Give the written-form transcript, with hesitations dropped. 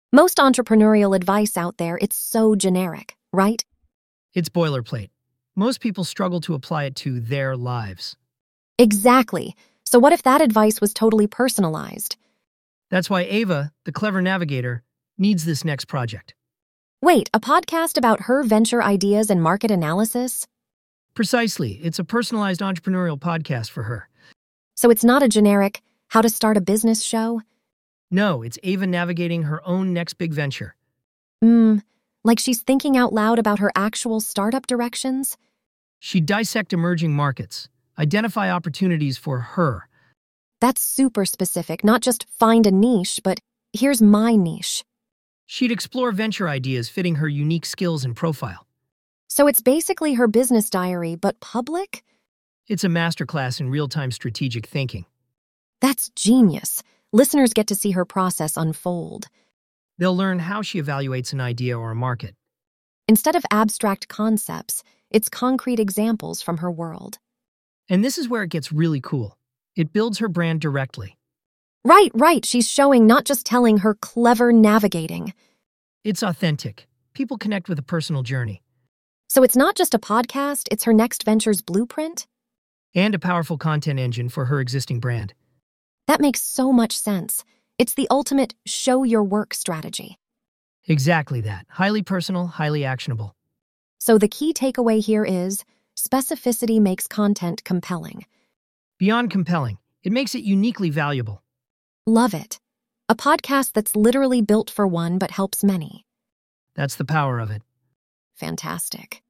Most entrepreneurial advice out there, it's so generic, right? It's boilerplate. Most people struggle to apply it to their lives. Exactly. So what if that advice was totally personalized? That's why Ava, the clever navigator, needs this next project. Wait, a podcast about her venture ideas and market analysis? Precisely. It's a personalized entrepreneurial podcast for her. So it's not a generic, how to start a business show? No, it's Ava navigating her own next big venture. Like she's thinking out loud about her actual startup directions? She'd dissect emerging markets, identify opportunities for her. That's super specific, not just find a niche, but here's my niche. She'd explore venture ideas fitting her unique skills and profile. So it's basically her business diary, but public? It's a masterclass in real-time strategic thinking. That's genius. Listeners get to see her process unfold. They'll learn how she evaluates an idea or a market. Instead of abstract concepts, it's concrete examples from her world. And this is where it gets really cool. It builds her brand directly. Right. She's showing, not just telling, her clever navigating. It's authentic. People connect with a personal journey. So it's not just a podcast, it's her next venture's blueprint? And a powerful content engine for her existing brand. That makes so much sense. It's the ultimate show your work strategy. Exactly that. Highly personal, highly actionable. So the key takeaway here is specificity makes content compelling. Beyond compelling, it makes it uniquely valuable. Love it. A podcast that's literally built for one but helps many. That's the power of it. Fantastic.